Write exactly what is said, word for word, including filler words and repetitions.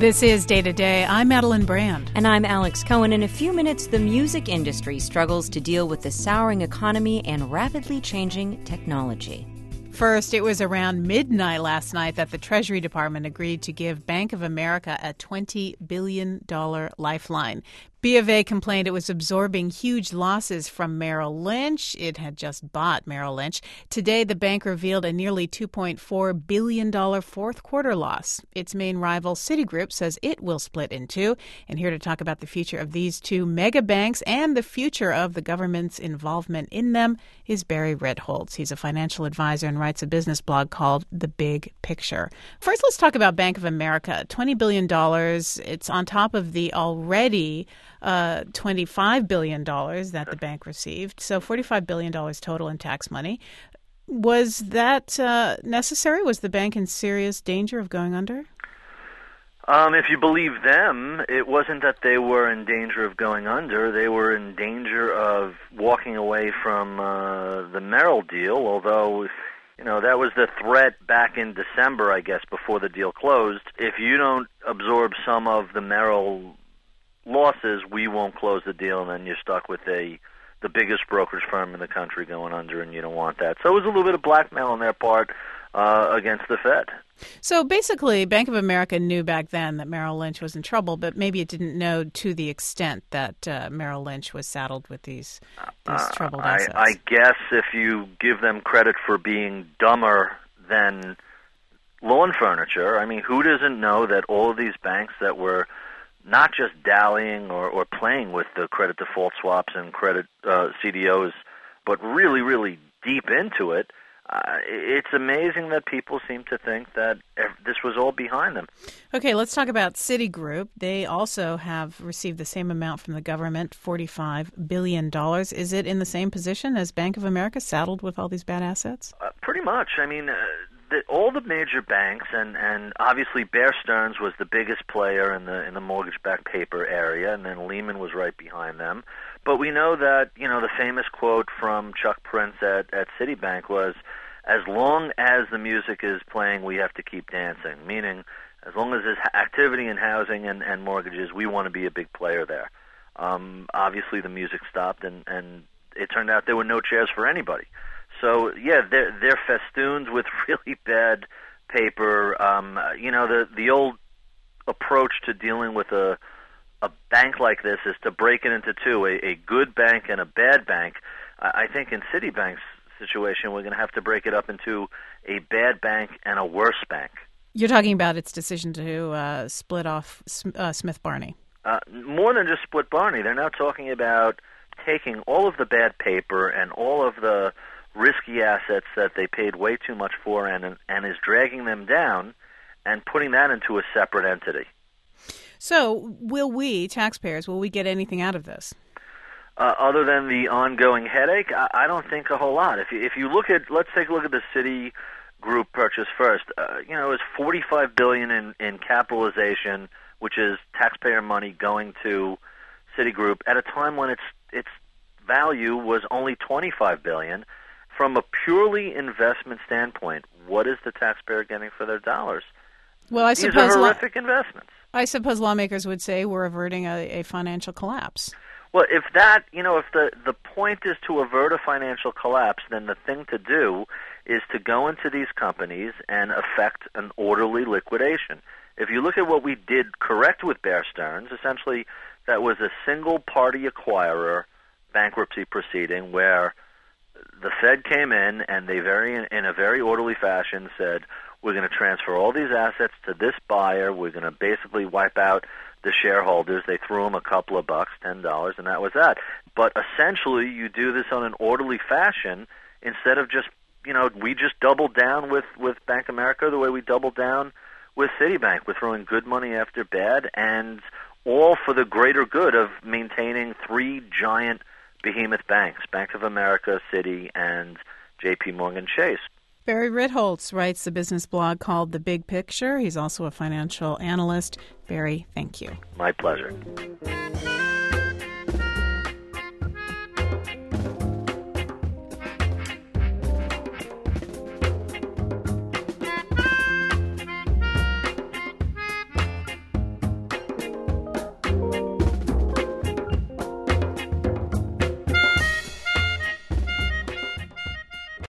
This is Day to Day. I'm Madeline Brand. And I'm Alex Cohen. In a few minutes, the music industry struggles to deal with the souring economy and rapidly changing technology. First, it was around midnight last night that the Treasury Department agreed to give Bank of America a twenty billion dollars lifeline. B of A complained it was absorbing huge losses from Merrill Lynch. It had just bought Merrill Lynch. Today, the bank revealed a nearly two point four billion dollars fourth quarter loss. Its main rival, Citigroup, says it will split in two. And here to talk about the future of these two mega banks and the future of the government's involvement in them is Barry Ritholtz. He's a financial advisor and writes a business blog called The Big Picture. First, let's talk about Bank of America. twenty billion dollars. It's on top of the already Uh, twenty-five billion dollars that the bank received, so forty-five billion dollars total in tax money. Was that uh, necessary? Was the bank in serious danger of going under? Um, if you believe them, it wasn't that they were in danger of going under. They were in danger of walking away from uh, the Merrill deal, although, you know, that was the threat back in December, I guess, before the deal closed. If you don't absorb some of the Merrill losses, we won't close the deal, and then you're stuck with a the biggest brokerage firm in the country going under, and you don't want that. So it was a little bit of blackmail on their part uh, against the Fed. So basically, Bank of America knew back then that Merrill Lynch was in trouble, but maybe it didn't know to the extent that uh, Merrill Lynch was saddled with these, these uh, troubled I, assets. I guess if you give them credit for being dumber than lawn furniture, I mean, who doesn't know that all of these banks that were not just dallying or, or playing with the credit default swaps and credit uh, C D Os, but really, really deep into it, uh, it's amazing that people seem to think that this was all behind them. Okay, let's talk about Citigroup. They also have received the same amount from the government, forty-five billion dollars. Is it in the same position as Bank of America, saddled with all these bad assets? Uh, pretty much. I mean, uh, the, all the major banks, and, and obviously Bear Stearns was the biggest player in the in the mortgage-backed paper area, and then Lehman was right behind them. But we know that, you know, the famous quote from Chuck Prince at, at Citibank was, as long as the music is playing, we have to keep dancing, meaning as long as there's activity in housing and, and mortgages, we want to be a big player there. Um, obviously, the music stopped, and, and it turned out there were no chairs for anybody. So, yeah, they're, they're festoons with really bad paper. Um, you know, the the old approach to dealing with a a bank like this is to break it into two, a, a good bank and a bad bank. I think in Citibank's situation, we're going to have to break it up into a bad bank and a worse bank. You're talking about its decision to uh, split off uh, Smith Barney. Uh, more than just split Barney. They're now talking about taking all of the bad paper and all of the risky assets that they paid way too much for and and is dragging them down and putting that into a separate entity. So will we, taxpayers, will we get anything out of this? Uh, other than the ongoing headache, I, I don't think a whole lot. If you, if you look at, let's take a look at the Citigroup purchase first. Uh, you know, it was forty-five billion dollars in, in capitalization, which is taxpayer money going to Citigroup at a time when its its value was only twenty-five billion dollars. From a purely investment standpoint, what is the taxpayer getting for their dollars? Well, I These suppose are horrific law- investments. I suppose lawmakers would say we're averting a, a financial collapse. Well, if that, you know, if the, the point is to avert a financial collapse, then the thing to do is to go into these companies and effect an orderly liquidation. If you look at what we did correct with Bear Stearns, essentially that was a single-party acquirer bankruptcy proceeding where the Fed came in and they very, in a very orderly fashion said, we're going to transfer all these assets to this buyer. We're going to basically wipe out the shareholders. They threw them a couple of bucks, ten dollars, and that was that. But essentially, you do this on an orderly fashion instead of just, you know, we just doubled down with, with Bank of America the way we doubled down with Citibank. We're throwing good money after bad, and all for the greater good of maintaining three giant behemoth banks, Bank of America, Citi, and J P Morgan Chase. Barry Ritholtz writes the business blog called The Big Picture. He's also a financial analyst. Barry, thank you. My pleasure.